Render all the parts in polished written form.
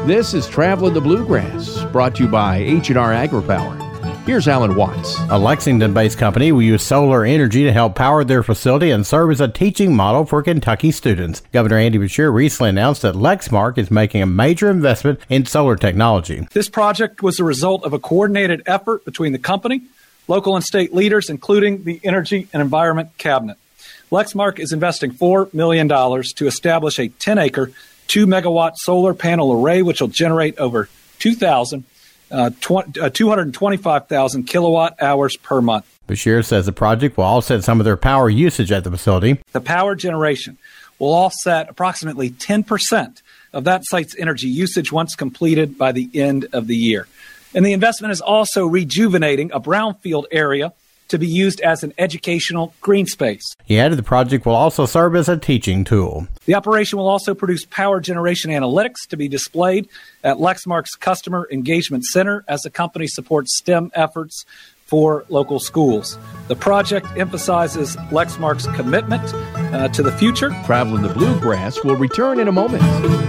This is Traveling the Bluegrass, brought to you by H&R AgriPower. Here's Alan Watts. A Lexington-based company will use solar energy to help power their facility and serve as a teaching model for Kentucky students. Governor Andy Beshear recently announced that Lexmark is making a major investment in solar technology. This project was the result of a coordinated effort between the company, local and state leaders, including the Energy and Environment Cabinet. Lexmark is investing $4 million to establish a 10-acre, 2-megawatt solar panel array, which will generate over 225,000 kilowatt hours per month. Beshear says the project will offset some of their power usage at the facility. The power generation will offset approximately 10% of that site's energy usage once completed by the end of the year. And the investment is also rejuvenating a brownfield area to be used as an educational green space. He added the project will also serve as a teaching tool. The operation will also produce power generation analytics to be displayed at Lexmark's Customer Engagement Center as the company supports STEM efforts for local schools. The project emphasizes Lexmark's commitment to the future. Traveling the Bluegrass will return in a moment.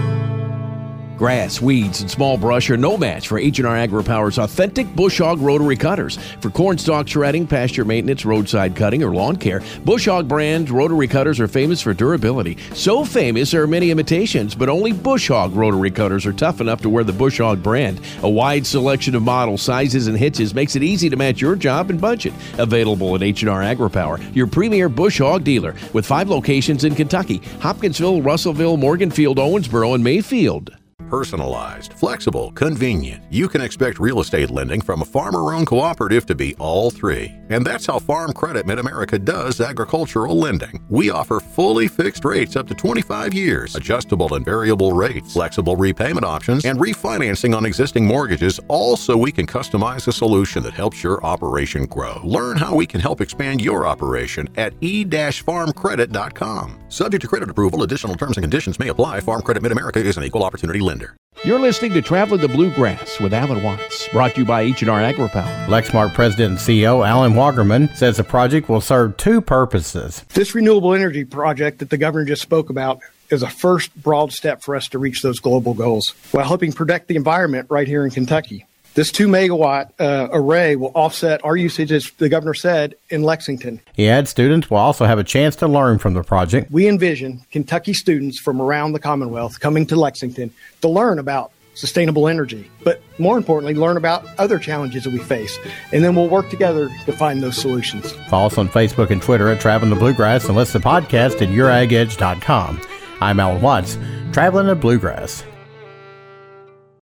Grass, weeds, and small brush are no match for H&R AgriPower's authentic Bush Hog rotary cutters. For corn stalk shredding, pasture maintenance, roadside cutting, or lawn care, Bush Hog brand rotary cutters are famous for durability. So famous there are many imitations, but only Bush Hog rotary cutters are tough enough to wear the Bush Hog brand. A wide selection of models, sizes, and hitches makes it easy to match your job and budget. Available at H&R AgriPower, your premier Bush Hog dealer, with 5 locations in Kentucky: Hopkinsville, Russellville, Morganfield, Owensboro, and Mayfield. Personalized, flexible, convenient. You can expect real estate lending from a farmer-owned cooperative to be all three. And that's how Farm Credit Mid-America does agricultural lending. We offer fully fixed rates up to 25 years, adjustable and variable rates, flexible repayment options, and refinancing on existing mortgages, all so we can customize a solution that helps your operation grow. Learn how we can help expand your operation at e-farmcredit.com. Subject to credit approval, additional terms and conditions may apply. Farm Credit Mid-America is an equal opportunity lender. You're listening to Traveling the Bluegrass with Alan Watts, brought to you by H&R AgriPower. Lexmark President and CEO Alan Wagerman says the project will serve 2 purposes. This renewable energy project that the governor just spoke about is a first broad step for us to reach those global goals while helping protect the environment right here in Kentucky. This 2-megawatt array will offset our usage, as the governor said, in Lexington. He adds students will also have a chance to learn from the project. We envision Kentucky students from around the Commonwealth coming to Lexington to learn about sustainable energy, but more importantly, learn about other challenges that we face. And then we'll work together to find those solutions. Follow us on Facebook and Twitter at Traveling the Bluegrass and listen to the podcast at youragedge.com. I'm Alan Watts, Traveling the Bluegrass.